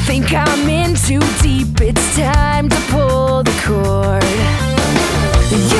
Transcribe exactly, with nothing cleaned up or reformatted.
think I'm in too deep, it's time to pull the cord. You